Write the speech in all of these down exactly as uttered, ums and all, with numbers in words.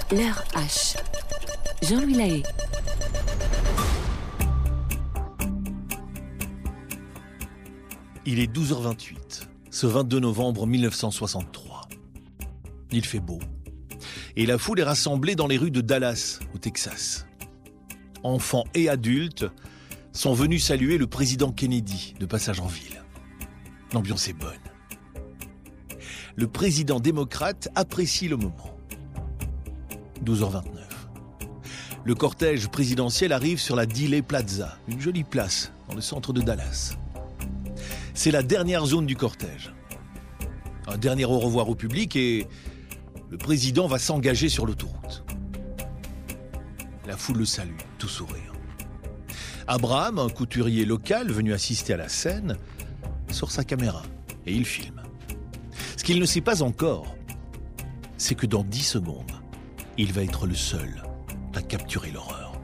L'heure H. Jean-Louis Lahaye. Il est douze heures vingt-huit, ce vingt-deux novembre mille neuf cent soixante-trois. Il fait beau, et la foule est rassemblée dans les rues de Dallas, au Texas. Enfants et adultes sont venus saluer le président Kennedy de passage en ville. L'ambiance est bonne. Le président démocrate apprécie le moment. douze heures vingt-neuf. Le cortège présidentiel arrive sur la Dealey Plaza, une jolie place dans le centre de Dallas. C'est la dernière zone du cortège. Un dernier au revoir au public et le président va s'engager sur l'autoroute. La foule le salue, tout sourire. Abraham, un couturier local venu assister à la scène, sort sa caméra et il filme. Ce qu'il ne sait pas encore, c'est que dans dix secondes, il va être le seul à capturer l'horreur.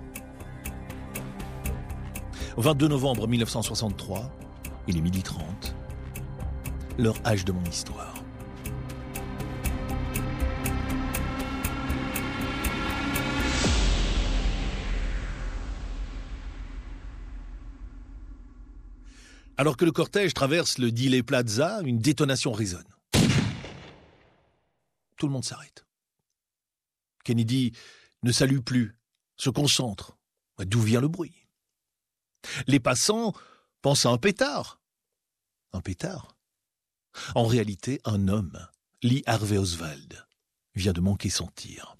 Au vingt-deux novembre mille neuf cent soixante-trois, il est midi trente, l'heure H de mon histoire. Alors que le cortège traverse le Dealey Plaza, une détonation résonne. Tout le monde s'arrête. Kennedy ne salue plus, se concentre. D'où vient le bruit? Les passants pensent à un pétard. Un pétard? En réalité, un homme, Lee Harvey Oswald, vient de manquer son tir.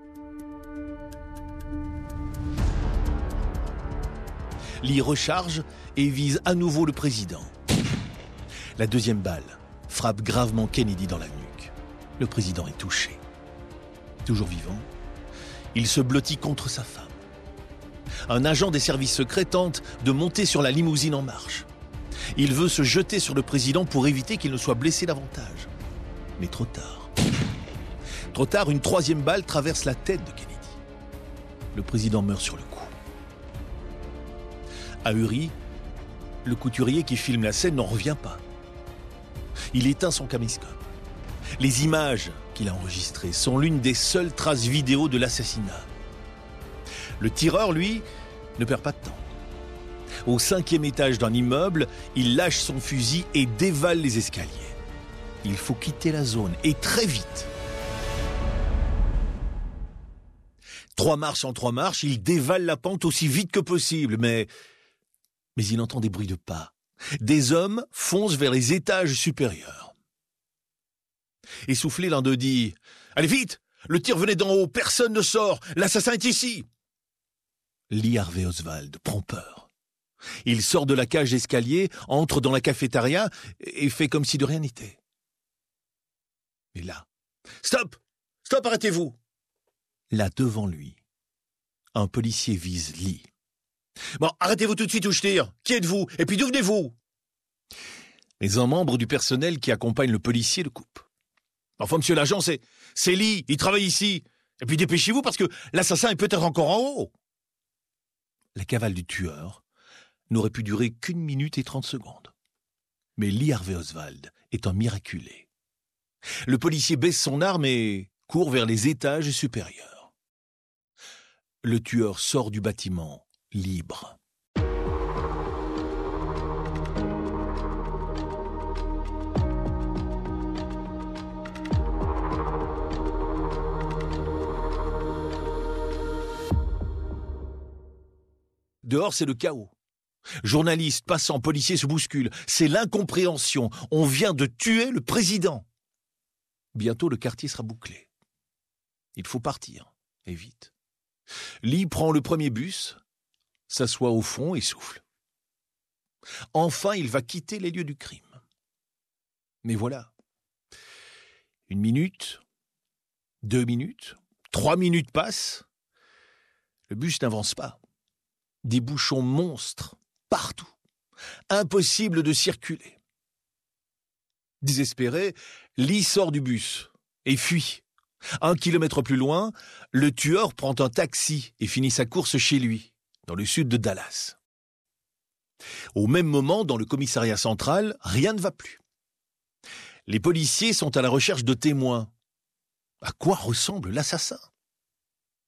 Lee recharge et vise à nouveau le président. La deuxième balle frappe gravement Kennedy dans la nuque. Le président est touché. Toujours vivant, il se blottit contre sa femme. Un agent des services secrets tente de monter sur la limousine en marche. Il veut se jeter sur le président pour éviter qu'il ne soit blessé davantage. Mais trop tard. Trop tard, une troisième balle traverse la tête de Kennedy. Le président meurt sur le coup. Ahuri, le couturier qui filme la scène n'en revient pas. Il éteint son caméscope. Les images qu'il a enregistrées sont l'une des seules traces vidéo de l'assassinat. Le tireur, lui, ne perd pas de temps. Au cinquième étage d'un immeuble, il lâche son fusil et dévale les escaliers. Il faut quitter la zone, et très vite. Trois marches en trois marches, il dévale la pente aussi vite que possible, mais... Mais il entend des bruits de pas. Des hommes foncent vers les étages supérieurs. Essoufflé, l'un d'eux dit « Allez vite! Le tir venait d'en haut, personne ne sort! L'assassin est ici !» Lee Harvey Oswald prend peur. Il sort de la cage d'escalier, entre dans la cafétéria et fait comme si de rien n'était. Et là, « Stop! Stop, arrêtez-vous !» Là, devant lui, un policier vise Lee. « Bon, arrêtez-vous tout de suite ou je tire! Qui êtes-vous? Et puis d'où venez-vous » Mais un membre du personnel qui accompagne le policier le coupe. « Enfin, monsieur l'agent, c'est, c'est Lee, il travaille ici. Et puis dépêchez-vous parce que l'assassin est peut-être encore en haut. » La cavale du tueur n'aurait pu durer qu'une minute et trente secondes. Mais Lee Harvey Oswald est un miraculé. Le policier baisse son arme et court vers les étages supérieurs. Le tueur sort du bâtiment libre. Dehors, c'est le chaos. Journalistes, passants, policiers se bousculent. C'est l'incompréhension. On vient de tuer le président. Bientôt, le quartier sera bouclé. Il faut partir, et vite. Lee prend le premier bus, s'assoit au fond et souffle. Enfin, il va quitter les lieux du crime. Mais voilà. Une minute, deux minutes, trois minutes passent. Le bus n'avance pas. Des bouchons monstres partout. Impossible de circuler. Désespéré, Lee sort du bus et fuit. Un kilomètre plus loin, le tueur prend un taxi et finit sa course chez lui, dans le sud de Dallas. Au même moment, dans le commissariat central, rien ne va plus. Les policiers sont à la recherche de témoins. À quoi ressemble l'assassin ?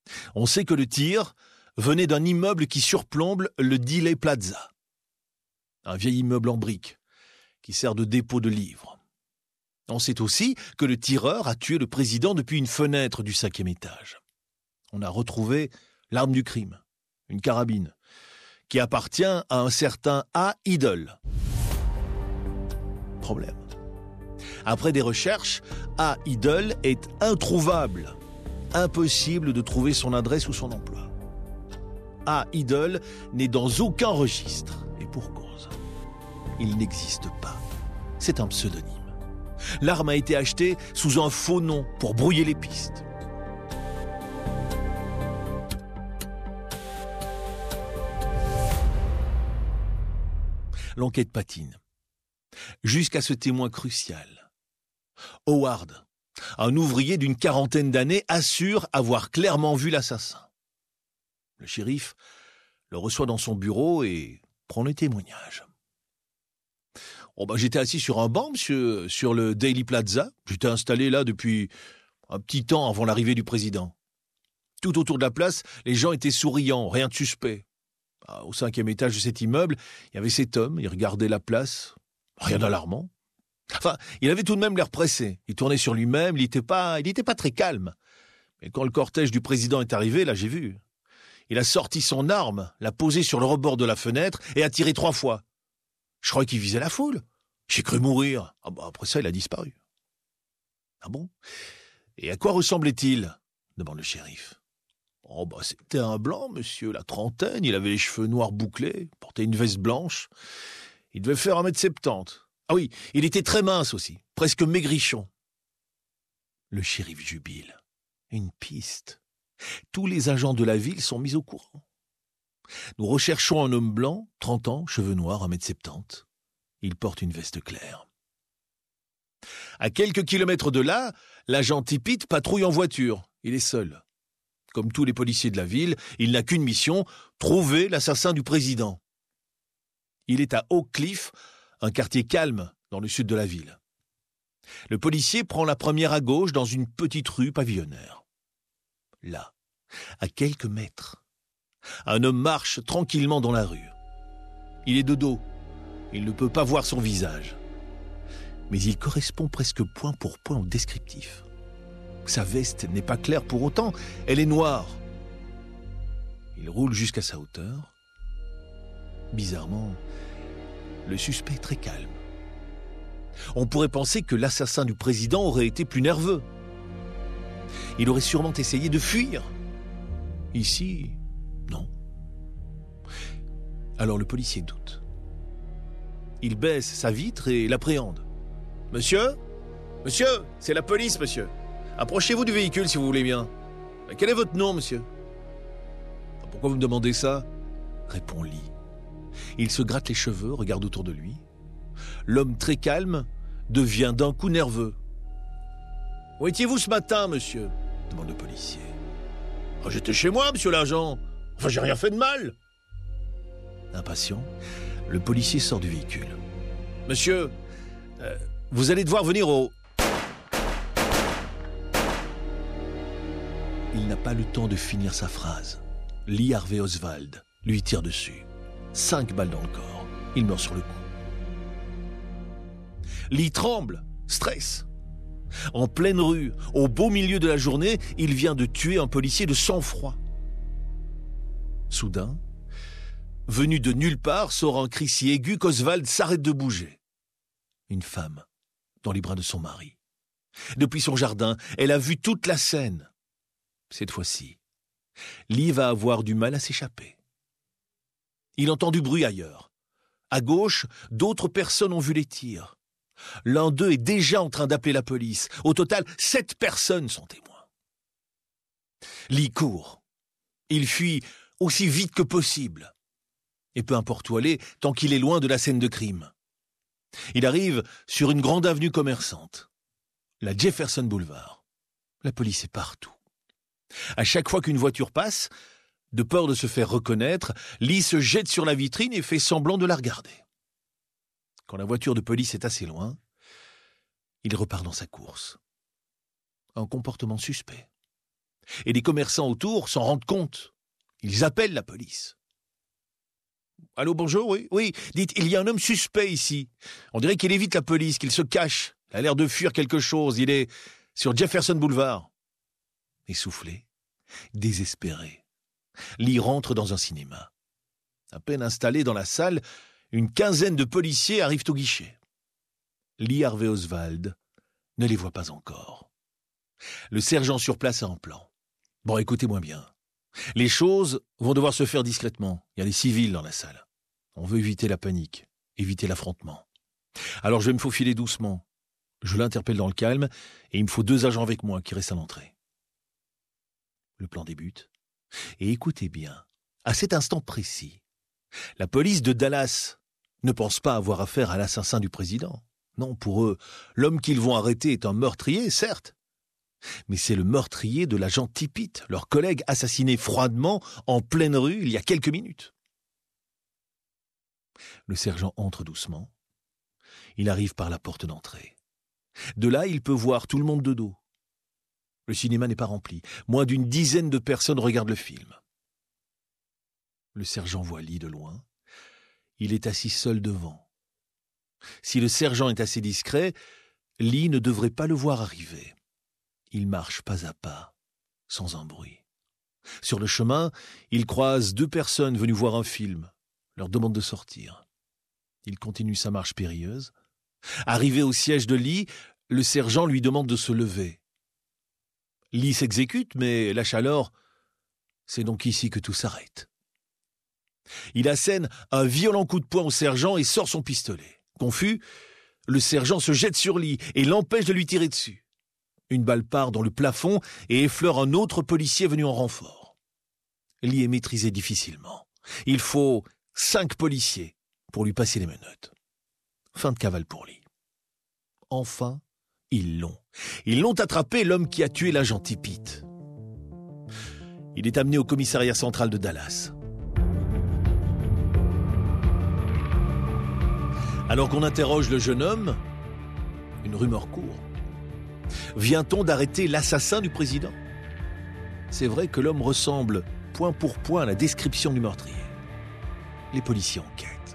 On sait que le tir venait d'un immeuble qui surplombe le Dealey Plaza, un vieil immeuble en briques qui sert de dépôt de livres. On sait aussi que le tireur a tué le président depuis une fenêtre du cinquième étage. On a retrouvé l'arme du crime, une carabine, qui appartient à un certain A. Idle. Problème. Après des recherches, A. Idle est introuvable. Impossible de trouver son adresse ou son emploi. A. Idle n'est dans aucun registre. Et pour cause. Il n'existe pas. C'est un pseudonyme. L'arme a été achetée sous un faux nom pour brouiller les pistes. L'enquête patine. Jusqu'à ce témoin crucial. Howard, un ouvrier d'une quarantaine d'années, assure avoir clairement vu l'assassin. Le shérif le reçoit dans son bureau et prend le témoignage. Oh ben, j'étais assis sur un banc, monsieur, sur le Dealey Plaza. J'étais installé là depuis un petit temps avant l'arrivée du président. Tout autour de la place, les gens étaient souriants, rien de suspect. Au cinquième étage de cet immeuble, il y avait cet homme, il regardait la place. Rien d'alarmant. Enfin, il avait tout de même l'air pressé. Il tournait sur lui-même, il n'était pas, il n'était pas très calme. Mais quand le cortège du président est arrivé, là j'ai vu. Il a sorti son arme, l'a posée sur le rebord de la fenêtre et a tiré trois fois. Je croyais qu'il visait la foule. J'ai cru mourir. Ah bah après ça, il a disparu. Ah bon? Et à quoi ressemblait-il? Demande le shérif. Oh bah c'était un blanc, monsieur, la trentaine. Il avait les cheveux noirs bouclés, portait une veste blanche. Il devait faire un mètre septante. Ah oui, il était très mince aussi, presque maigrichon. Le shérif jubile. Une piste. Tous les agents de la ville sont mis au courant. Nous recherchons un homme blanc, trente ans, cheveux noirs, un mètre septante. Il porte une veste claire. À quelques kilomètres de là, l'agent Tippit patrouille en voiture. Il est seul. Comme tous les policiers de la ville, il n'a qu'une mission, trouver l'assassin du président. Il est à Oak Cliff, un quartier calme dans le sud de la ville. Le policier prend la première à gauche dans une petite rue pavillonnaire. Là, à quelques mètres, un homme marche tranquillement dans la rue. Il est de dos. Il ne peut pas voir son visage. Mais il correspond presque point pour point au descriptif. Sa veste n'est pas claire pour autant, elle est noire. Il roule jusqu'à sa hauteur. Bizarrement, le suspect est très calme. On pourrait penser que l'assassin du président aurait été plus nerveux. Il aurait sûrement essayé de fuir. Ici, non. Alors le policier doute. Il baisse sa vitre et l'appréhende. « Monsieur ? Monsieur, c'est la police, monsieur. Approchez-vous du véhicule si vous voulez bien. Quel est votre nom, monsieur ? » ?»« Pourquoi vous me demandez ça ? » répond Lee. Il se gratte les cheveux, regarde autour de lui. L'homme très calme devient d'un coup nerveux. « Où étiez-vous ce matin, monsieur ?» demande le policier. Oh, « J'étais chez moi, monsieur l'agent. Enfin, j'ai rien fait de mal. » Impatient, le policier sort du véhicule. « Monsieur, euh, vous allez devoir venir au... » Il n'a pas le temps de finir sa phrase. Lee Harvey Oswald lui tire dessus. Cinq balles dans le corps. Il meurt sur le coup. Lee tremble, stresse. En pleine rue, au beau milieu de la journée, il vient de tuer un policier de sang-froid. Soudain, venu de nulle part, sort un cri si aigu qu'Oswald s'arrête de bouger. Une femme, dans les bras de son mari. Depuis son jardin, elle a vu toute la scène. Cette fois-ci, Lee va avoir du mal à s'échapper. Il entend du bruit ailleurs. À gauche, d'autres personnes ont vu les tirs. L'un d'eux est déjà en train d'appeler la police. Au total, sept personnes sont témoins. Lee court. Il fuit aussi vite que possible. Et peu importe où aller, tant qu'il est loin de la scène de crime. Il arrive sur une grande avenue commerçante, la Jefferson Boulevard. La police est partout. À chaque fois qu'une voiture passe, de peur de se faire reconnaître, Lee se jette sur la vitrine et fait semblant de la regarder. Quand la voiture de police est assez loin, il repart dans sa course. Un comportement suspect. Et les commerçants autour s'en rendent compte. Ils appellent la police. « Allô, bonjour, oui, oui, dites, il y a un homme suspect ici. On dirait qu'il évite la police, qu'il se cache. Il a l'air de fuir quelque chose. Il est sur Jefferson Boulevard. » Essoufflé, désespéré, Lee rentre dans un cinéma. À peine installé dans la salle, une quinzaine de policiers arrivent au guichet. Lee Harvey Oswald ne les voit pas encore. Le sergent sur place a un plan. Bon, écoutez-moi bien. Les choses vont devoir se faire discrètement. Il y a des civils dans la salle. On veut éviter la panique, éviter l'affrontement. Alors je vais me faufiler doucement. Je l'interpelle dans le calme et il me faut deux agents avec moi qui restent à l'entrée. Le plan débute. Et écoutez bien, à cet instant précis, la police de Dallas ne pense pas avoir affaire à l'assassin du président. Non, pour eux, l'homme qu'ils vont arrêter est un meurtrier, certes, mais c'est le meurtrier de l'agent Tippit, leur collègue assassiné froidement en pleine rue il y a quelques minutes. Le sergent entre doucement. Il arrive par la porte d'entrée. De là, il peut voir tout le monde de dos. Le cinéma n'est pas rempli. Moins d'une dizaine de personnes regardent le film. Le sergent voit Lee de loin. Il est assis seul devant. Si le sergent est assez discret, Lee ne devrait pas le voir arriver. Il marche pas à pas, sans un bruit. Sur le chemin, il croise deux personnes venues voir un film, leur demande de sortir. Il continue sa marche périlleuse. Arrivé au siège de Lee, le sergent lui demande de se lever. Lee s'exécute, mais lâche alors. C'est donc ici que tout s'arrête. Il assène un violent coup de poing au sergent et sort son pistolet. Confus, le sergent se jette sur Lee et l'empêche de lui tirer dessus. Une balle part dans le plafond et effleure un autre policier venu en renfort. Lee est maîtrisé difficilement. Il faut cinq policiers pour lui passer les menottes. Fin de cavale pour Lee. Enfin, ils l'ont. Ils l'ont attrapé, l'homme qui a tué l'agent Tippit. Il est amené au commissariat central de Dallas. Alors qu'on interroge le jeune homme, une rumeur court. Vient-on d'arrêter l'assassin du président ? C'est vrai que l'homme ressemble point pour point à la description du meurtrier. Les policiers enquêtent.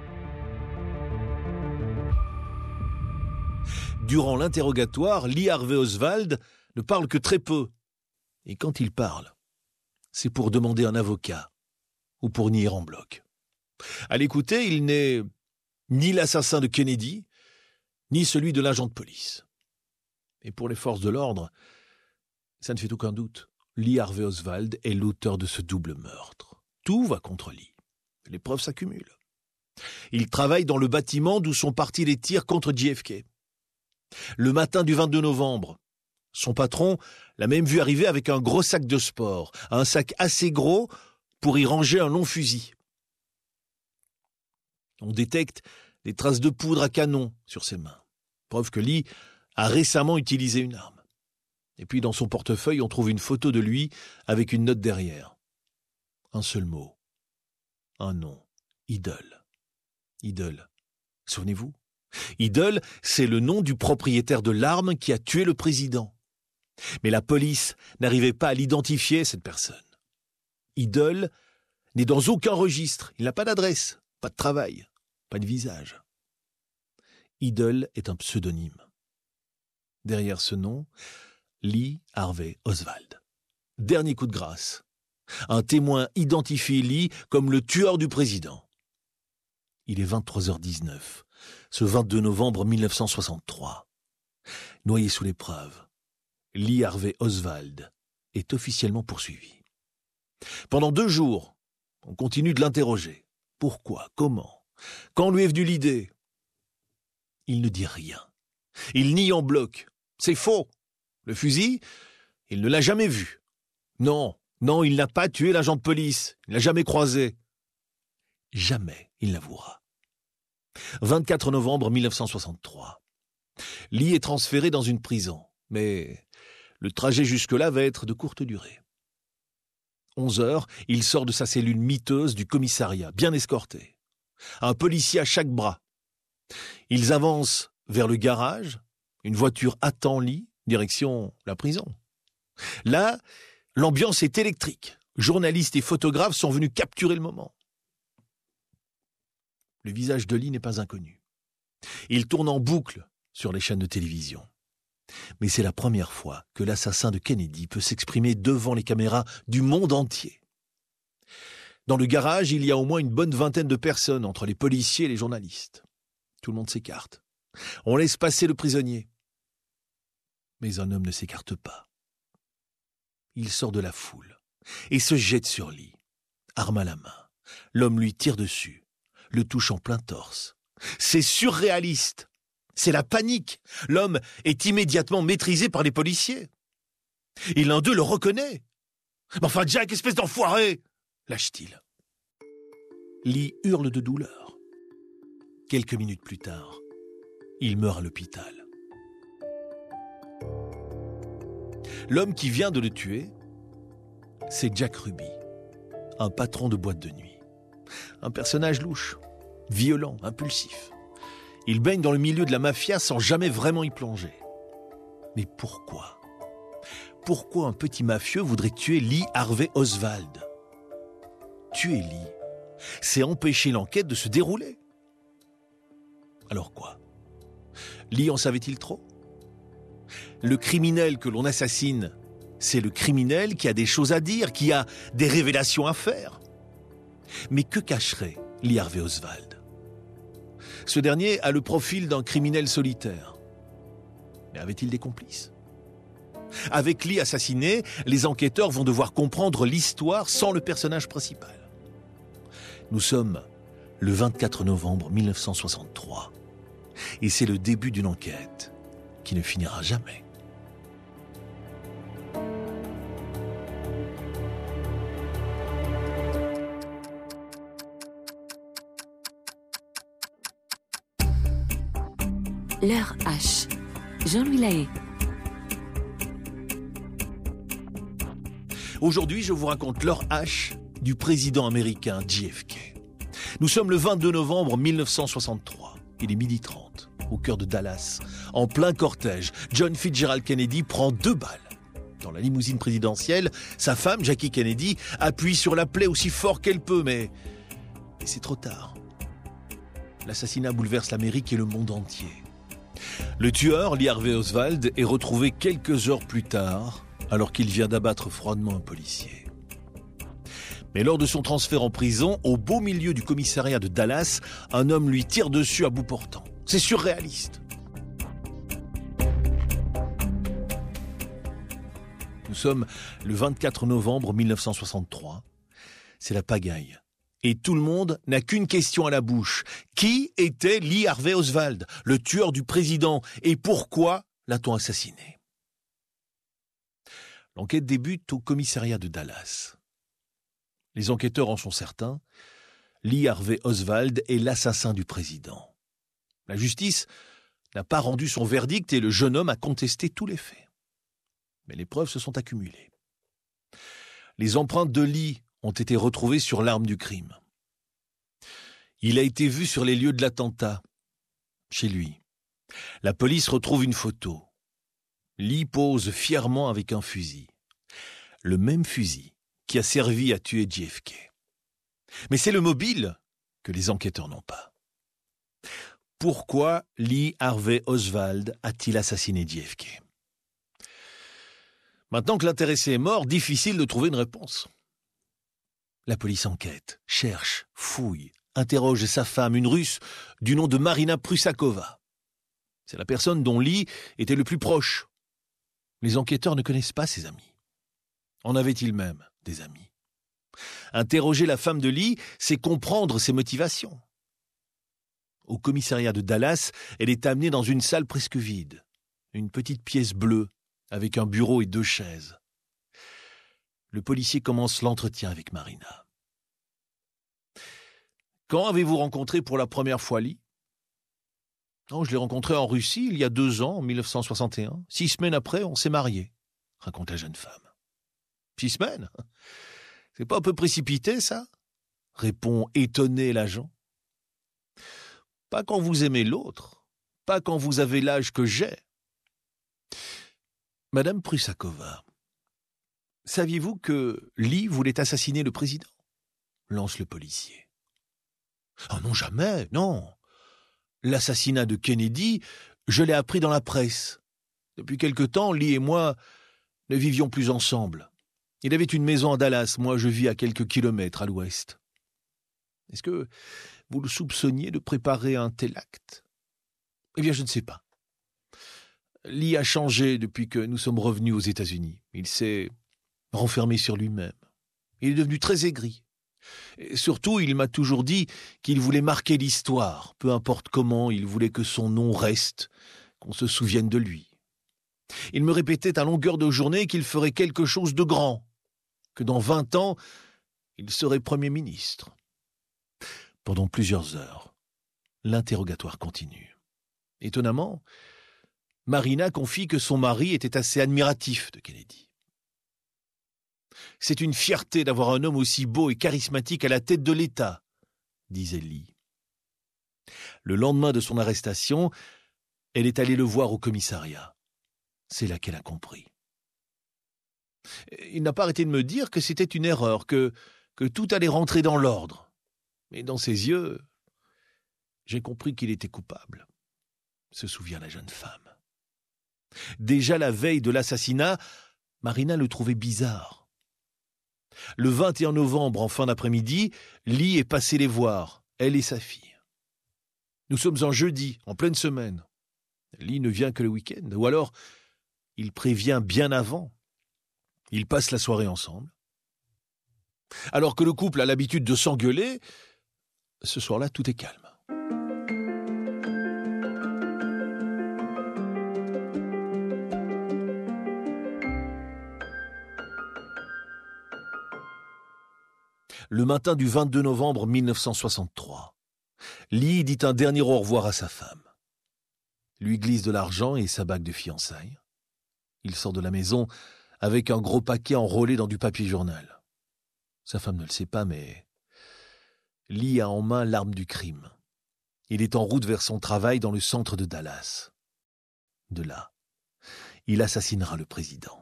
Durant l'interrogatoire, Lee Harvey Oswald ne parle que très peu. Et quand il parle, c'est pour demander un avocat ou pour nier en bloc. À l'écouter, il n'est ni l'assassin de Kennedy, ni celui de l'agent de police. Et pour les forces de l'ordre, ça ne fait aucun doute. Lee Harvey Oswald est l'auteur de ce double meurtre. Tout va contre Lee. Les preuves s'accumulent. Il travaille dans le bâtiment d'où sont partis les tirs contre J F K. Le matin du vingt-deux novembre, son patron l'a même vu arriver avec un gros sac de sport, un sac assez gros pour y ranger un long fusil. On détecte des traces de poudre à canon sur ses mains. Preuve que Lee a récemment utilisé une arme. Et puis dans son portefeuille, on trouve une photo de lui avec une note derrière. Un seul mot. Un nom. Idle. Idle. Souvenez-vous ? Idle, c'est le nom du propriétaire de l'arme qui a tué le président. Mais la police n'arrivait pas à l'identifier, cette personne. Idle n'est dans aucun registre. Il n'a pas d'adresse, pas de travail, pas de visage. Idle est un pseudonyme. Derrière ce nom, Lee Harvey Oswald. Dernier coup de grâce. Un témoin identifie Lee comme le tueur du président. Il est vingt-trois heures dix-neuf, ce vingt-deux novembre mille neuf cent soixante-trois. Noyé sous l'épreuve, Lee Harvey Oswald est officiellement poursuivi. Pendant deux jours, on continue de l'interroger. Pourquoi ? Comment ? Quand lui est venue l'idée ? Il ne dit rien. Il nie en bloc. C'est faux. Le fusil, il ne l'a jamais vu. Non, non, il n'a pas tué l'agent de police. Il ne l'a jamais croisé. Jamais il l'avouera. vingt-quatre novembre mille neuf cent soixante-trois. Lee est transféré dans une prison, mais le trajet jusque-là va être de courte durée. onze heures, il sort de sa cellule miteuse du commissariat, bien escorté. Un policier à chaque bras. Ils avancent vers le garage. Une voiture attend Lee, direction la prison. Là, l'ambiance est électrique. Journalistes et photographes sont venus capturer le moment. Le visage de Lee n'est pas inconnu. Il tourne en boucle sur les chaînes de télévision. Mais c'est la première fois que l'assassin de Kennedy peut s'exprimer devant les caméras du monde entier. Dans le garage, il y a au moins une bonne vingtaine de personnes entre les policiers et les journalistes. Tout le monde s'écarte. On laisse passer le prisonnier. Mais un homme ne s'écarte pas. Il sort de la foule et se jette sur Lee, arme à la main. L'homme lui tire dessus, le touche en plein torse. C'est surréaliste. C'est la panique. L'homme est immédiatement maîtrisé par les policiers. Et l'un d'eux le reconnaît. « Enfin, Jack, espèce d'enfoiré !» lâche-t-il. Lee hurle de douleur. Quelques minutes plus tard, il meurt à l'hôpital. L'homme qui vient de le tuer, c'est Jack Ruby, un patron de boîte de nuit. Un personnage louche, violent, impulsif. Il baigne dans le milieu de la mafia sans jamais vraiment y plonger. Mais pourquoi ? Pourquoi un petit mafieux voudrait tuer Lee Harvey Oswald ? Tuer Lee, c'est empêcher l'enquête de se dérouler. Alors quoi ? Lee en savait-il trop ? Le criminel que l'on assassine, c'est le criminel qui a des choses à dire, qui a des révélations à faire. Mais que cacherait Lee Harvey Oswald ? Ce dernier a le profil d'un criminel solitaire. Mais avait-il des complices ? Avec Lee assassiné, les enquêteurs vont devoir comprendre l'histoire sans le personnage principal. Nous sommes le vingt-quatre novembre mille neuf cent soixante-trois et c'est le début d'une enquête qui ne finira jamais. L'heure H. Jean-Louis Lahaye. Aujourd'hui, je vous raconte l'heure H du président américain J F K. Nous sommes le vingt-deux novembre mille neuf cent soixante-trois. Il est midi trente, au cœur de Dallas. En plein cortège, John Fitzgerald Kennedy prend deux balles. Dans la limousine présidentielle, sa femme, Jackie Kennedy, appuie sur la plaie aussi fort qu'elle peut, mais... mais c'est trop tard. L'assassinat bouleverse l'Amérique et le monde entier. Le tueur, Lee Harvey Oswald, est retrouvé quelques heures plus tard, alors qu'il vient d'abattre froidement un policier. Mais lors de son transfert en prison, au beau milieu du commissariat de Dallas, un homme lui tire dessus à bout portant. C'est surréaliste. Nous sommes le vingt-quatre novembre mille neuf cent soixante-trois. C'est la pagaille. Et tout le monde n'a qu'une question à la bouche. Qui était Lee Harvey Oswald, le tueur du président, et pourquoi l'a-t-on assassiné ? L'enquête débute au commissariat de Dallas. Les enquêteurs en sont certains. Lee Harvey Oswald est l'assassin du président. La justice n'a pas rendu son verdict et le jeune homme a contesté tous les faits. Mais les preuves se sont accumulées. Les empreintes de Lee ont été retrouvées sur l'arme du crime. Il a été vu sur les lieux de l'attentat, chez lui. La police retrouve une photo. Lee pose fièrement avec un fusil. Le même fusil qui a servi à tuer J F K. Mais c'est le mobile que les enquêteurs n'ont pas. Pourquoi Lee Harvey Oswald a-t-il assassiné J F K ? Maintenant que l'intéressé est mort, difficile de trouver une réponse. La police enquête, cherche, fouille, interroge sa femme, une Russe du nom de Marina Prusakova. C'est la personne dont Lee était le plus proche. Les enquêteurs ne connaissent pas ses amis. En avait-il même des amis ? Interroger la femme de Lee, c'est comprendre ses motivations. Au commissariat de Dallas, elle est amenée dans une salle presque vide. Une petite pièce bleue, avec un bureau et deux chaises. Le policier commence l'entretien avec Marina. Quand avez-vous rencontré pour la première fois Lee ? Non, je l'ai rencontré en Russie il y a deux ans, en mille neuf cent soixante et un. Six semaines après, on s'est mariés, raconte la jeune femme. Six semaines ? C'est pas un peu précipité, ça ? Répond étonné l'agent. Pas quand vous aimez l'autre, pas quand vous avez l'âge que j'ai. Madame Prusakova, Saviez-vous que Lee voulait assassiner le président ? Lance le policier. Ah non, jamais, non. L'assassinat de Kennedy, je l'ai appris dans la presse. Depuis quelque temps, Lee et moi ne vivions plus ensemble. Il avait une maison à Dallas, moi je vis à quelques kilomètres à l'ouest. Est-ce que vous le soupçonniez de préparer un tel acte ? Eh bien, je ne sais pas. Lee a changé depuis que nous sommes revenus aux États-Unis. Il s'est renfermé sur lui-même. Il est devenu très aigri. Et surtout, il m'a toujours dit qu'il voulait marquer l'histoire. Peu importe comment, il voulait que son nom reste, qu'on se souvienne de lui. Il me répétait à longueur de journée qu'il ferait quelque chose de grand, que dans vingt ans, il serait Premier ministre. Pendant plusieurs heures, l'interrogatoire continue. Étonnamment, Marina confie que son mari était assez admiratif de Kennedy. « C'est une fierté d'avoir un homme aussi beau et charismatique à la tête de l'État », disait Lee. Le lendemain de son arrestation, elle est allée le voir au commissariat. C'est là qu'elle a compris. Il n'a pas arrêté de me dire que c'était une erreur, que, que tout allait rentrer dans l'ordre. Mais dans ses yeux, j'ai compris qu'il était coupable, se souvient la jeune femme. Déjà la veille de l'assassinat, Marina le trouvait bizarre. Le vingt et un novembre, en fin d'après-midi, Lee est passé les voir, elle et sa fille. Nous sommes un jeudi, en pleine semaine. Lee ne vient que le week-end, ou alors il prévient bien avant. Ils passent la soirée ensemble. Alors que le couple a l'habitude de s'engueuler, ce soir-là, tout est calme. Le matin du vingt-deux novembre mille neuf cent soixante-trois, Lee dit un dernier au revoir à sa femme. Lui glisse de l'argent et sa bague de fiançailles. Il sort de la maison avec un gros paquet enrôlé dans du papier journal. Sa femme ne le sait pas, mais Lee a en main l'arme du crime. Il est en route vers son travail dans le centre de Dallas. De là, il assassinera le président.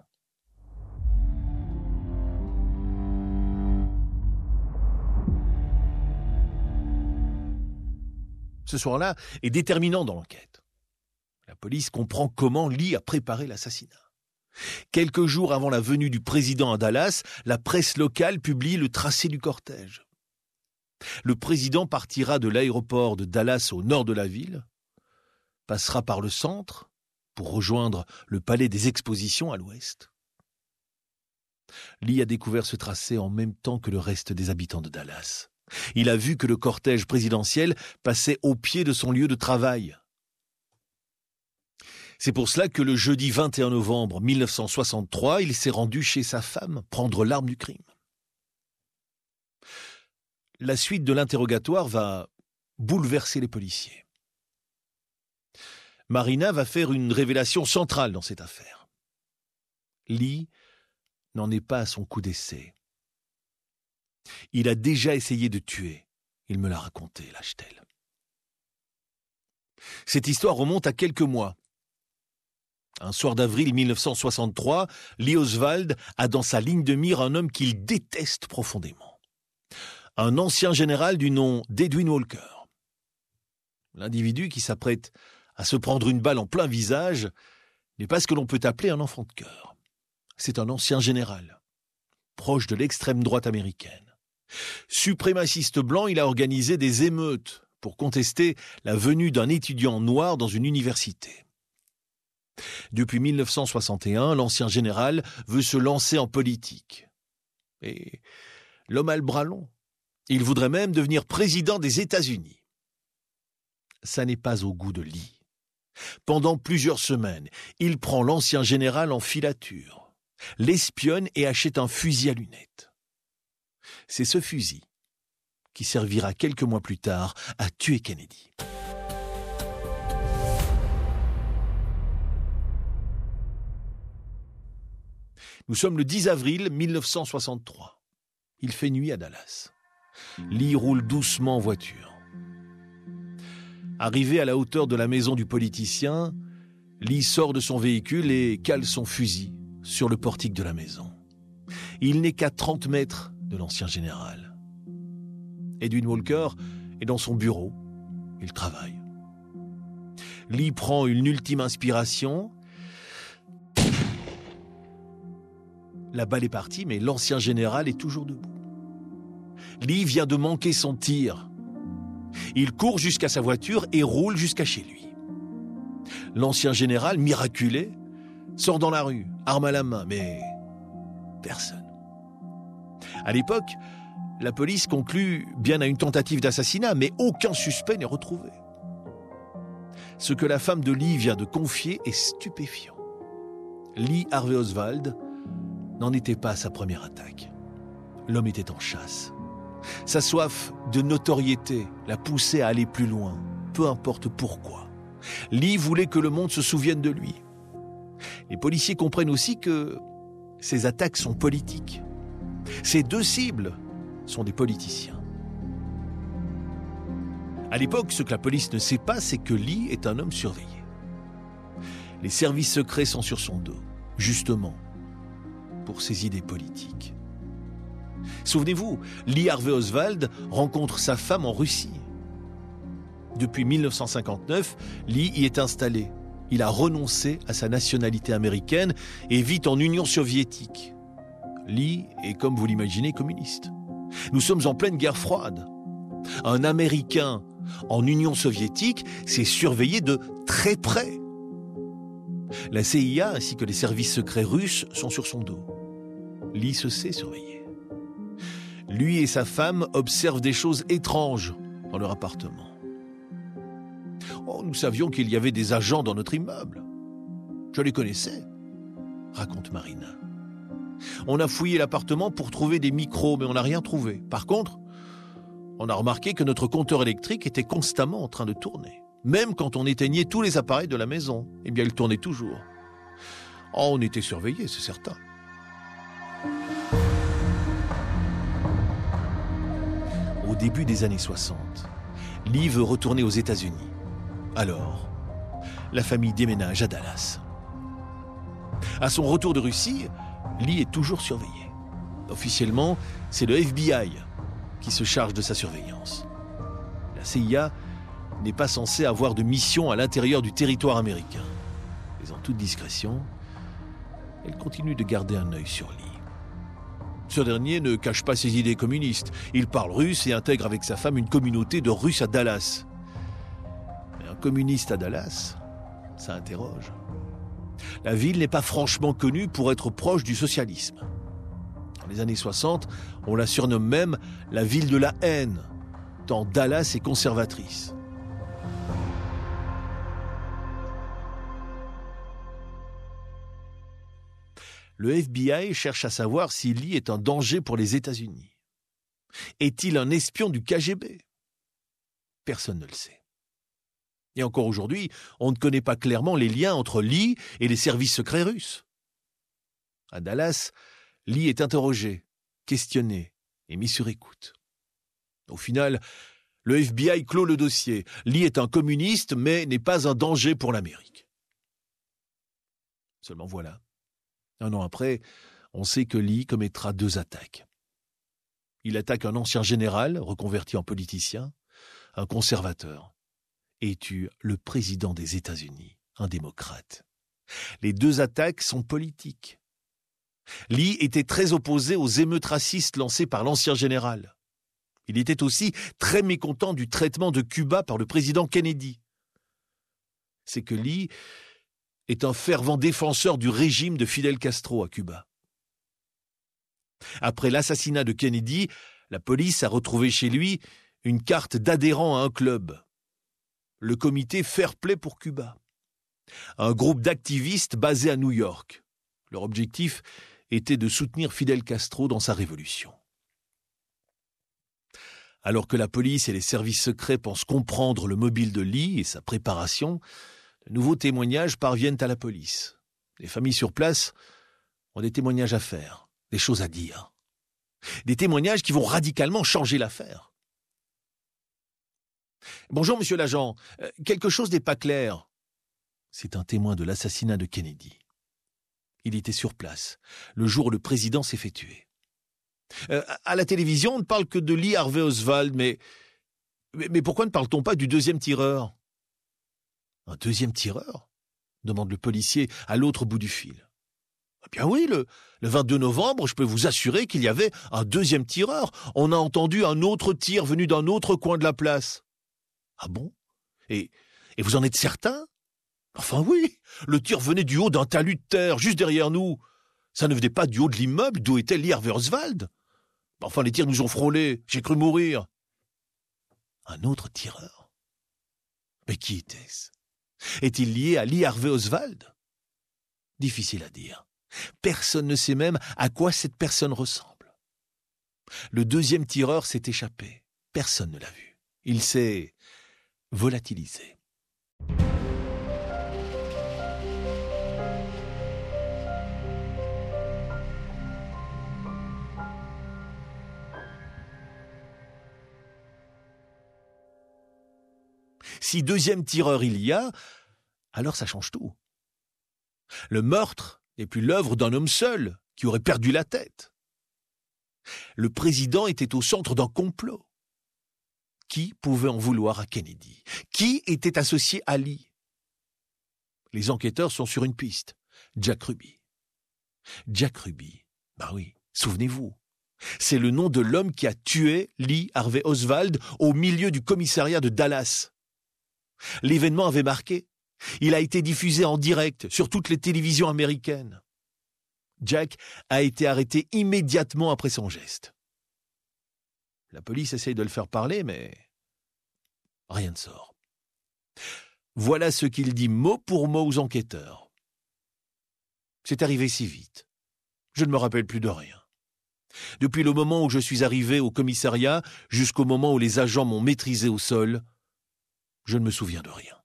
Ce soir-là est déterminant dans l'enquête. La police comprend comment Lee a préparé l'assassinat. Quelques jours avant la venue du président à Dallas, la presse locale publie le tracé du cortège. Le président partira de l'aéroport de Dallas au nord de la ville, passera par le centre pour rejoindre le palais des expositions à l'ouest. Lee a découvert ce tracé en même temps que le reste des habitants de Dallas. Il a vu que le cortège présidentiel passait au pied de son lieu de travail. C'est pour cela que le jeudi vingt et un novembre mille neuf cent soixante-trois, il s'est rendu chez sa femme prendre l'arme du crime. La suite de l'interrogatoire va bouleverser les policiers. Marina va faire une révélation centrale dans cette affaire. Lee n'en est pas à son coup d'essai. Il a déjà essayé de tuer. Il me l'a raconté, lâche-t-elle. Cette histoire remonte à quelques mois. Un soir d'avril mille neuf cent soixante-trois, Lee Oswald a dans sa ligne de mire un homme qu'il déteste profondément. Un ancien général du nom d'Edwin Walker. L'individu qui s'apprête à se prendre une balle en plein visage n'est pas ce que l'on peut appeler un enfant de cœur. C'est un ancien général, proche de l'extrême droite américaine. Suprémaciste blanc, il a organisé des émeutes pour contester la venue d'un étudiant noir dans une université. Depuis mille neuf cent soixante et un, l'ancien général veut se lancer en politique. Et l'homme a le bras long. Il voudrait même devenir président des États-Unis. Ça n'est pas au goût de Lee. Pendant plusieurs semaines, il prend l'ancien général en filature, l'espionne et achète un fusil à lunettes. C'est ce fusil qui servira quelques mois plus tard à tuer Kennedy. Nous sommes le dix avril mille neuf cent soixante-trois. Il fait nuit à Dallas. Lee roule doucement en voiture. Arrivé à la hauteur de la maison du politicien, Lee sort de son véhicule et cale son fusil sur le portique de la maison. Il n'est qu'à trente mètres de l'ancien général. Edwin Walker est dans son bureau. Il travaille. Lee prend une ultime inspiration. La balle est partie, mais l'ancien général est toujours debout. Lee vient de manquer son tir. Il court jusqu'à sa voiture et roule jusqu'à chez lui. L'ancien général, miraculé, sort dans la rue, arme à la main, mais personne. À l'époque, la police conclut bien à une tentative d'assassinat, mais aucun suspect n'est retrouvé. Ce que la femme de Lee vient de confier est stupéfiant. Lee Harvey Oswald n'en était pas à sa première attaque. L'homme était en chasse. Sa soif de notoriété l'a poussé à aller plus loin, peu importe pourquoi. Lee voulait que le monde se souvienne de lui. Les policiers comprennent aussi que ces attaques sont politiques. Ces deux cibles sont des politiciens. À l'époque, ce que la police ne sait pas, c'est que Lee est un homme surveillé. Les services secrets sont sur son dos, justement, pour ses idées politiques. Souvenez-vous, Lee Harvey Oswald rencontre sa femme en Russie. Depuis mille neuf cent cinquante-neuf, Lee y est installé. Il a renoncé à sa nationalité américaine et vit en Union soviétique. Lee est, comme vous l'imaginez, communiste. Nous sommes en pleine guerre froide. Un Américain en Union soviétique, c'est surveillé de très près. La C I A ainsi que les services secrets russes sont sur son dos. Lee se sait surveiller. Lui et sa femme observent des choses étranges dans leur appartement. Oh, nous savions qu'il y avait des agents dans notre immeuble. Je les connaissais, raconte Marina. On a fouillé l'appartement pour trouver des micros, mais on n'a rien trouvé. Par contre, on a remarqué que notre compteur électrique était constamment en train de tourner. Même quand on éteignait tous les appareils de la maison, eh bien, il tournait toujours. Oh, on était surveillés, c'est certain. Au début des années soixante, Lee veut retourner aux États-Unis. Alors, la famille déménage à Dallas. À son retour de Russie, Lee est toujours surveillé. Officiellement, c'est le F B I qui se charge de sa surveillance. La C I A n'est pas censée avoir de mission à l'intérieur du territoire américain. Mais en toute discrétion, elle continue de garder un œil sur Lee. Ce dernier ne cache pas ses idées communistes. Il parle russe et intègre avec sa femme une communauté de Russes à Dallas. Mais un communiste à Dallas, ça interroge. La ville n'est pas franchement connue pour être proche du socialisme. Dans les années soixante, on la surnomme même la ville de la haine, tant Dallas est conservatrice. Le F B I cherche à savoir si Lee est un danger pour les États-Unis. Est-il un espion du K G B ? Personne ne le sait. Et encore aujourd'hui, on ne connaît pas clairement les liens entre Lee et les services secrets russes. À Dallas, Lee est interrogé, questionné et mis sur écoute. Au final, le F B I clôt le dossier. Lee est un communiste, mais n'est pas un danger pour l'Amérique. Seulement voilà. Un an après, on sait que Lee commettra deux attaques. Il attaque un ancien général, reconverti en politicien, un conservateur, et tue le président des États-Unis, un démocrate. Les deux attaques sont politiques. Lee était très opposé aux émeutes racistes lancées par l'ancien général. Il était aussi très mécontent du traitement de Cuba par le président Kennedy. C'est que Lee est un fervent défenseur du régime de Fidel Castro à Cuba. Après l'assassinat de Kennedy, la police a retrouvé chez lui une carte d'adhérent à un club, le comité Fair Play pour Cuba, un groupe d'activistes basé à New York. Leur objectif était de soutenir Fidel Castro dans sa révolution. Alors que la police et les services secrets pensent comprendre le mobile de Lee et sa préparation, de nouveaux témoignages parviennent à la police. Les familles sur place ont des témoignages à faire, des choses à dire. Des témoignages qui vont radicalement changer l'affaire. « Bonjour, monsieur l'agent. Euh, quelque chose n'est pas clair. » C'est un témoin de l'assassinat de Kennedy. Il était sur place, le jour où le président s'est fait tuer. Euh, à la télévision, on ne parle que de Lee Harvey Oswald, mais, mais, mais pourquoi ne parle-t-on pas du deuxième tireur ? Un deuxième tireur ? Demande le policier à l'autre bout du fil. Eh bien oui, le, le vingt-deux novembre, je peux vous assurer qu'il y avait un deuxième tireur. On a entendu un autre tir venu d'un autre coin de la place. Ah bon ? Et, et vous en êtes certain ? Enfin oui, le tir venait du haut d'un talus de terre, juste derrière nous. Ça ne venait pas du haut de l'immeuble d'où était Lee Harvey Oswald. Enfin, les tirs nous ont frôlés, j'ai cru mourir. Un autre tireur ? Mais qui était-ce ? Est-il lié à Lee Harvey Oswald ? Difficile à dire. Personne ne sait même à quoi cette personne ressemble. Le deuxième tireur s'est échappé. Personne ne l'a vu. Il s'est volatilisé. Si deuxième tireur il y a, alors ça change tout. Le meurtre n'est plus l'œuvre d'un homme seul qui aurait perdu la tête. Le président était au centre d'un complot. Qui pouvait en vouloir à Kennedy ? Qui était associé à Lee ? Les enquêteurs sont sur une piste. Jack Ruby. Jack Ruby, bah oui, souvenez-vous. C'est le nom de l'homme qui a tué Lee Harvey Oswald au milieu du commissariat de Dallas. L'événement avait marqué. Il a été diffusé en direct sur toutes les télévisions américaines. Jack a été arrêté immédiatement après son geste. La police essaye de le faire parler, mais rien ne sort. Voilà ce qu'il dit mot pour mot aux enquêteurs. C'est arrivé si vite. Je ne me rappelle plus de rien. Depuis le moment où je suis arrivé au commissariat jusqu'au moment où les agents m'ont maîtrisé au sol, je ne me souviens de rien.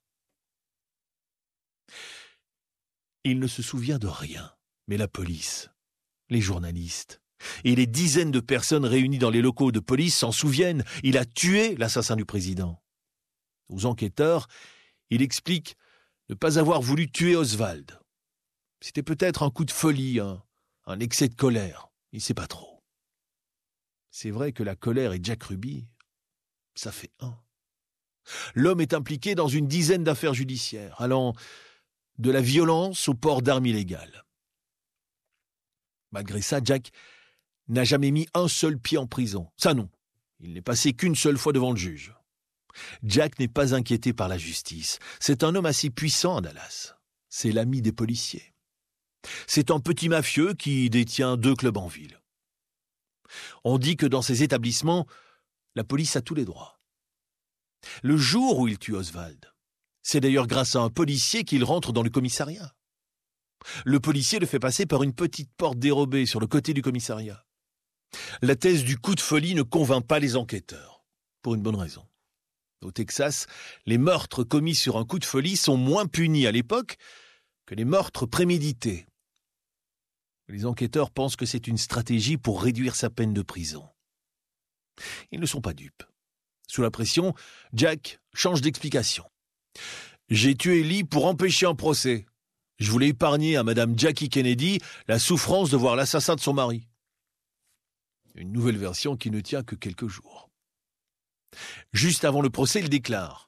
Il ne se souvient de rien, mais la police, les journalistes et les dizaines de personnes réunies dans les locaux de police s'en souviennent. Il a tué l'assassin du président. Aux enquêteurs, il explique ne pas avoir voulu tuer Oswald. C'était peut-être un coup de folie, un, un excès de colère. Il ne sait pas trop. C'est vrai que la colère et Jack Ruby, ça fait un. L'homme est impliqué dans une dizaine d'affaires judiciaires, allant de la violence au port d'armes illégales. Malgré ça, Jack n'a jamais mis un seul pied en prison. Ça non, il n'est passé qu'une seule fois devant le juge. Jack n'est pas inquiété par la justice. C'est un homme assez puissant à Dallas. C'est l'ami des policiers. C'est un petit mafieux qui détient deux clubs en ville. On dit que dans ces établissements, la police a tous les droits. Le jour où il tue Oswald, c'est d'ailleurs grâce à un policier qu'il rentre dans le commissariat. Le policier le fait passer par une petite porte dérobée sur le côté du commissariat. La thèse du coup de folie ne convainc pas les enquêteurs, pour une bonne raison. Au Texas, les meurtres commis sur un coup de folie sont moins punis à l'époque que les meurtres prémédités. Les enquêteurs pensent que c'est une stratégie pour réduire sa peine de prison. Ils ne sont pas dupes. Sous la pression, Jack change d'explication. « J'ai tué Lee pour empêcher un procès. Je voulais épargner à Madame Jackie Kennedy la souffrance de voir l'assassin de son mari. » Une nouvelle version qui ne tient que quelques jours. Juste avant le procès, il déclare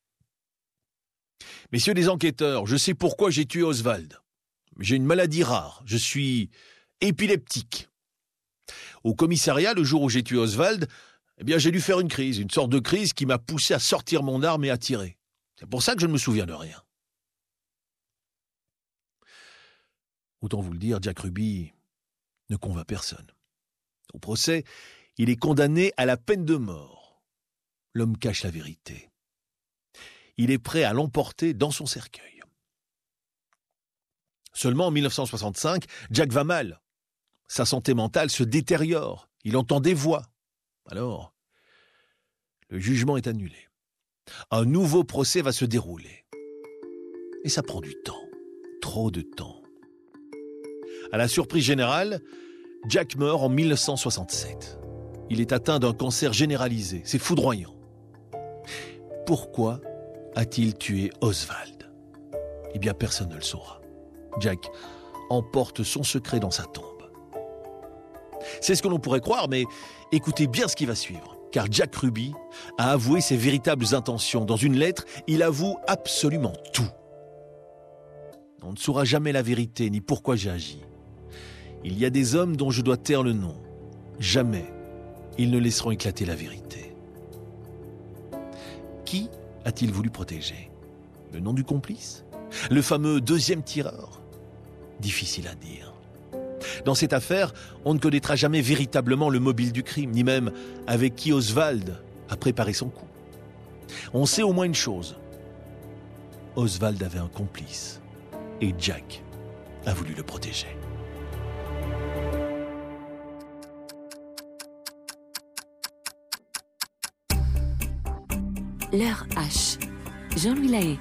« Messieurs les enquêteurs, je sais pourquoi j'ai tué Oswald. J'ai une maladie rare, je suis épileptique. Au commissariat, le jour où j'ai tué Oswald, eh bien, j'ai dû faire une crise, une sorte de crise qui m'a poussé à sortir mon arme et à tirer. C'est pour ça que je ne me souviens de rien. » Autant vous le dire, Jack Ruby ne convainc personne. Au procès, il est condamné à la peine de mort. L'homme cache la vérité. Il est prêt à l'emporter dans son cercueil. Seulement en mille neuf cent soixante-cinq, Jack va mal. Sa santé mentale se détériore. Il entend des voix. Alors, le jugement est annulé. Un nouveau procès va se dérouler. Et ça prend du temps. Trop de temps. À la surprise générale, Jack meurt en mille neuf cent soixante-sept. Il est atteint d'un cancer généralisé. C'est foudroyant. Pourquoi a-t-il tué Oswald ? Eh bien, personne ne le saura. Jack emporte son secret dans sa tombe. C'est ce que l'on pourrait croire, mais écoutez bien ce qui va suivre. Car Jack Ruby a avoué ses véritables intentions. Dans une lettre, il avoue absolument tout. On ne saura jamais la vérité ni pourquoi j'ai agi. Il y a des hommes dont je dois taire le nom. Jamais ils ne laisseront éclater la vérité. Qui a-t-il voulu protéger? Le nom du complice? Le fameux deuxième tireur? Difficile à dire. Dans cette affaire, on ne connaîtra jamais véritablement le mobile du crime, ni même avec qui Oswald a préparé son coup. On sait au moins une chose. Oswald avait un complice et Jack a voulu le protéger. L'heure H. Jean-Louis Lahaye.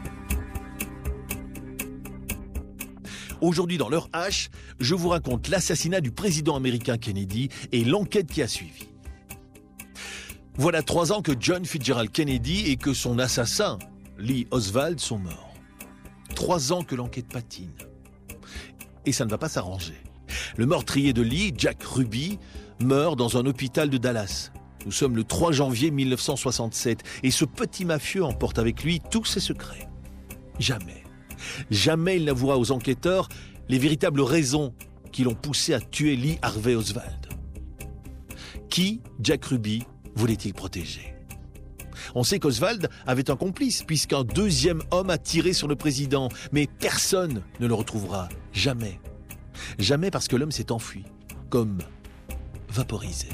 Aujourd'hui, dans l'heure H, je vous raconte l'assassinat du président américain Kennedy et l'enquête qui a suivi. Voilà trois ans que John Fitzgerald Kennedy et que son assassin, Lee Oswald, sont morts. Trois ans que l'enquête patine. Et ça ne va pas s'arranger. Le meurtrier de Lee, Jack Ruby, meurt dans un hôpital de Dallas. Nous sommes le trois janvier mille neuf cent soixante-sept et ce petit mafieux emporte avec lui tous ses secrets. Jamais, jamais il n'avouera aux enquêteurs les véritables raisons qui l'ont poussé à tuer Lee Harvey Oswald. Qui, Jack Ruby, voulait-il protéger? On sait qu'Oswald avait un complice puisqu'un deuxième homme a tiré sur le président, mais personne ne le retrouvera, jamais. Jamais parce que l'homme s'est enfui, comme vaporisé.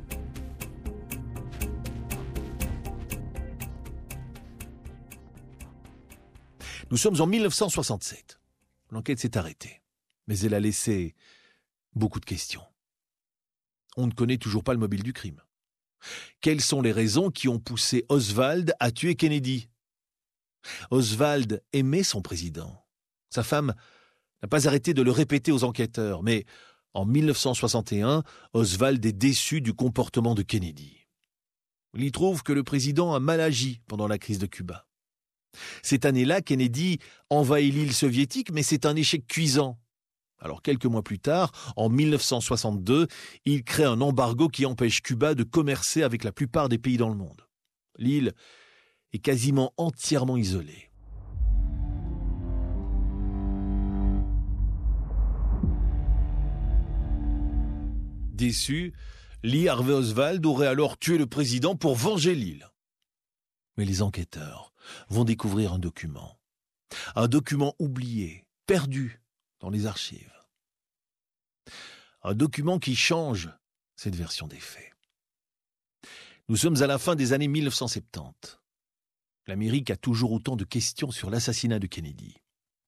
Nous sommes en mille neuf cent soixante-sept. L'enquête s'est arrêtée, mais elle a laissé beaucoup de questions. On ne connaît toujours pas le mobile du crime. Quelles sont les raisons qui ont poussé Oswald à tuer Kennedy? Oswald aimait son président. Sa femme n'a pas arrêté de le répéter aux enquêteurs, mais en mille neuf cent soixante et un, Oswald est déçu du comportement de Kennedy. Il y trouve que le président a mal agi pendant la crise de Cuba. Cette année-là, Kennedy envahit l'île soviétique, mais c'est un échec cuisant. Alors quelques mois plus tard, en mille neuf cent soixante-deux, il crée un embargo qui empêche Cuba de commercer avec la plupart des pays dans le monde. L'île est quasiment entièrement isolée. Déçu, Lee Harvey Oswald aurait alors tué le président pour venger l'île. Mais les enquêteurs vont découvrir un document. Un document oublié, perdu dans les archives. Un document qui change cette version des faits. Nous sommes à la fin des années mille neuf cent soixante-dix. L'Amérique a toujours autant de questions sur l'assassinat de Kennedy.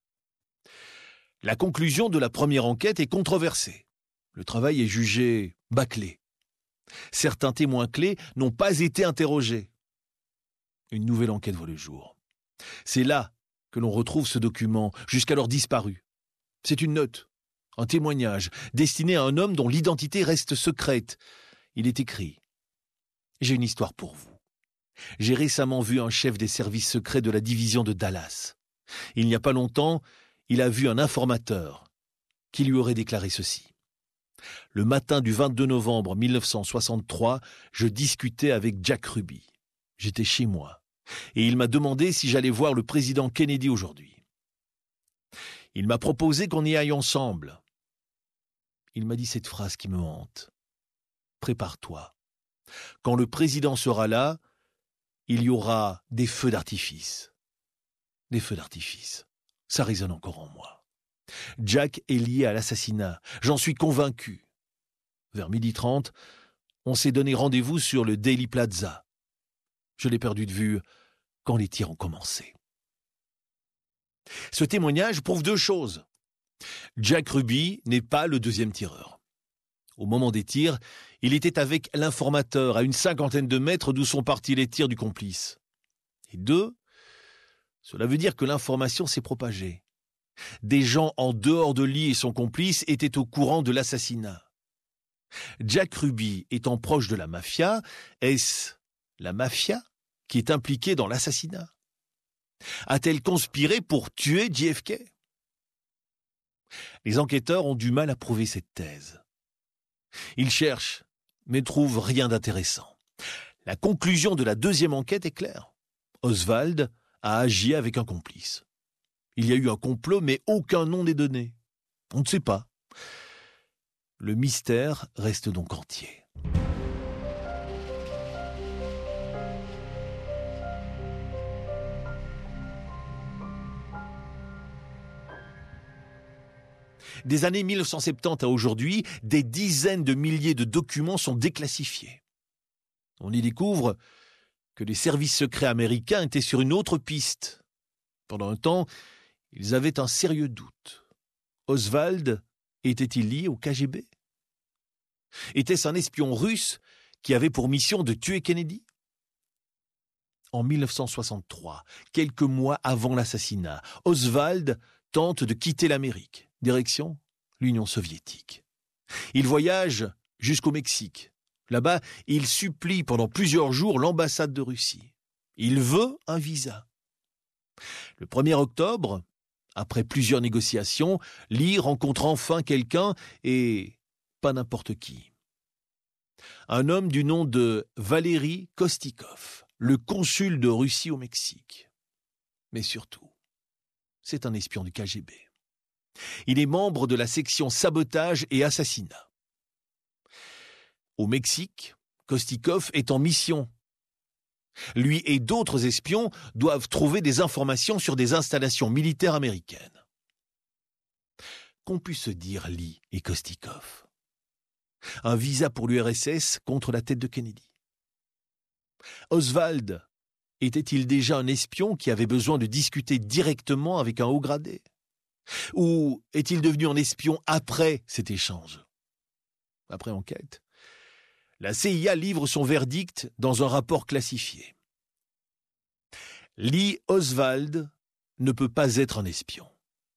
La conclusion de la première enquête est controversée. Le travail est jugé bâclé. Certains témoins clés n'ont pas été interrogés. Une nouvelle enquête voit le jour. C'est là que l'on retrouve ce document, jusqu'alors disparu. C'est une note, un témoignage, destiné à un homme dont l'identité reste secrète. Il est écrit « J'ai une histoire pour vous. J'ai récemment vu un chef des services secrets de la division de Dallas. Il n'y a pas longtemps, il a vu un informateur qui lui aurait déclaré ceci. Le matin du vingt-deux novembre mille neuf cent soixante-trois, je discutais avec Jack Ruby. J'étais chez moi, et il m'a demandé si j'allais voir le président Kennedy aujourd'hui. Il m'a proposé qu'on y aille ensemble. Il m'a dit cette phrase qui me hante. Prépare-toi. Quand le président sera là, il y aura des feux d'artifice. Des feux d'artifice. Ça résonne encore en moi. Jack est lié à l'assassinat, j'en suis convaincu. Vers midi trente, on s'est donné rendez-vous sur le Dealey Plaza. Je l'ai perdu de vue quand les tirs ont commencé. Ce témoignage prouve deux choses. Jack Ruby n'est pas le deuxième tireur. Au moment des tirs, il était avec l'informateur à une cinquantaine de mètres d'où sont partis les tirs du complice. Et deux, cela veut dire que l'information s'est propagée. Des gens en dehors de Lee et son complice étaient au courant de l'assassinat. Jack Ruby étant proche de la mafia, est-ce la mafia qui est impliquée dans l'assassinat? A-t-elle conspiré pour tuer J F K? Les enquêteurs ont du mal à prouver cette thèse. Il cherche, mais trouve rien d'intéressant. La conclusion de la deuxième enquête est claire. Oswald a agi avec un complice. Il y a eu un complot, mais aucun nom n'est donné. On ne sait pas. Le mystère reste donc entier. Des années mille neuf cent soixante-dix à aujourd'hui, des dizaines de milliers de documents sont déclassifiés. On y découvre que les services secrets américains étaient sur une autre piste. Pendant un temps, ils avaient un sérieux doute. Oswald était-il lié au K G B? Était-ce un espion russe qui avait pour mission de tuer Kennedy? En mille neuf cent soixante-trois, quelques mois avant l'assassinat, Oswald tente de quitter l'Amérique, direction l'Union soviétique. Il voyage jusqu'au Mexique. Là-bas, il supplie pendant plusieurs jours l'ambassade de Russie. Il veut un visa. Le premier octobre, après plusieurs négociations, Lee rencontre enfin quelqu'un et pas n'importe qui. Un homme du nom de Valéry Kostikov, le consul de Russie au Mexique. Mais surtout, c'est un espion du K G B. Il est membre de la section sabotage et assassinat. Au Mexique, Kostikov est en mission. Lui et d'autres espions doivent trouver des informations sur des installations militaires américaines. Qu'ont pu se dire Lee et Kostikov? Un visa pour l'U R S S contre la tête de Kennedy. Oswald était-il déjà un espion qui avait besoin de discuter directement avec un haut gradé? Ou est-il devenu un espion après cet échange? Après enquête, la C I A livre son verdict dans un rapport classifié. Lee Oswald ne peut pas être un espion.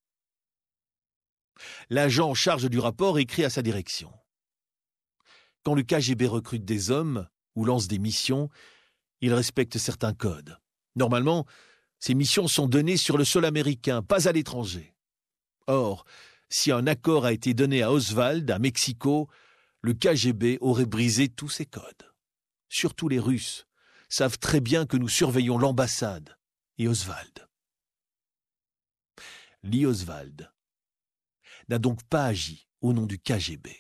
L'agent en charge du rapport écrit à sa direction. Quand le K G B recrute des hommes ou lance des missions, il respecte certains codes. Normalement, ces missions sont données sur le sol américain, pas à l'étranger. Or, si un accord a été donné à Oswald, à Mexico, le K G B aurait brisé tous ces codes. Surtout les Russes savent très bien que nous surveillons l'ambassade et Oswald. Lee Oswald n'a donc pas agi au nom du K G B.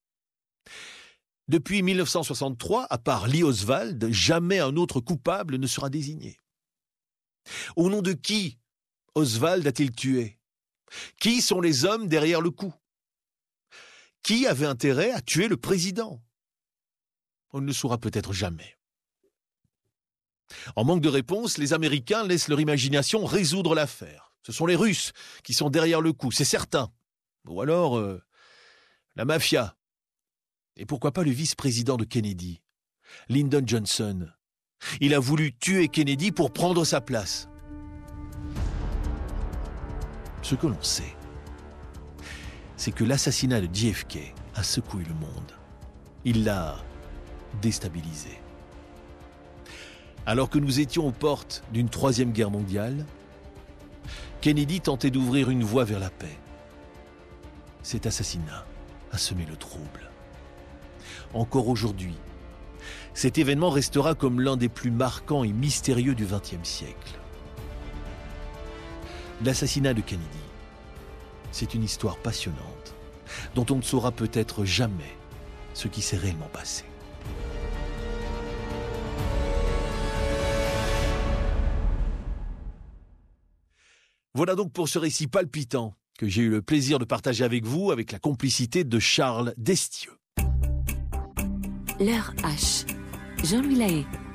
Depuis mille neuf cent soixante-trois, à part Lee Oswald, jamais un autre coupable ne sera désigné. Au nom de qui Oswald a-t-il tué? Qui sont les hommes derrière le coup? Qui avait intérêt à tuer le président? On ne le saura peut-être jamais. En manque de réponse, les Américains laissent leur imagination résoudre l'affaire. Ce sont les Russes qui sont derrière le coup, c'est certain. Ou alors, euh, la mafia. Et pourquoi pas le vice-président de Kennedy, Lyndon Johnson. Il a voulu tuer Kennedy pour prendre sa place. Ce que l'on sait, c'est que l'assassinat de J F K a secoué le monde. Il l'a déstabilisé. Alors que nous étions aux portes d'une troisième guerre mondiale, Kennedy tentait d'ouvrir une voie vers la paix. Cet assassinat a semé le trouble. Encore aujourd'hui, cet événement restera comme l'un des plus marquants et mystérieux du vingtième siècle. L'assassinat de Kennedy, c'est une histoire passionnante dont on ne saura peut-être jamais ce qui s'est réellement passé. Voilà donc pour ce récit palpitant que j'ai eu le plaisir de partager avec vous avec la complicité de Charles Destieux. L'heure H. Jean-Louis Lahaye.